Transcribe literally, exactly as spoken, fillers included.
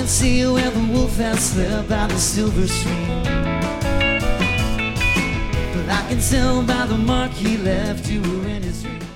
can see where the wolf has slept by the silver stream. But I can tell by the mark he left you were in his dream.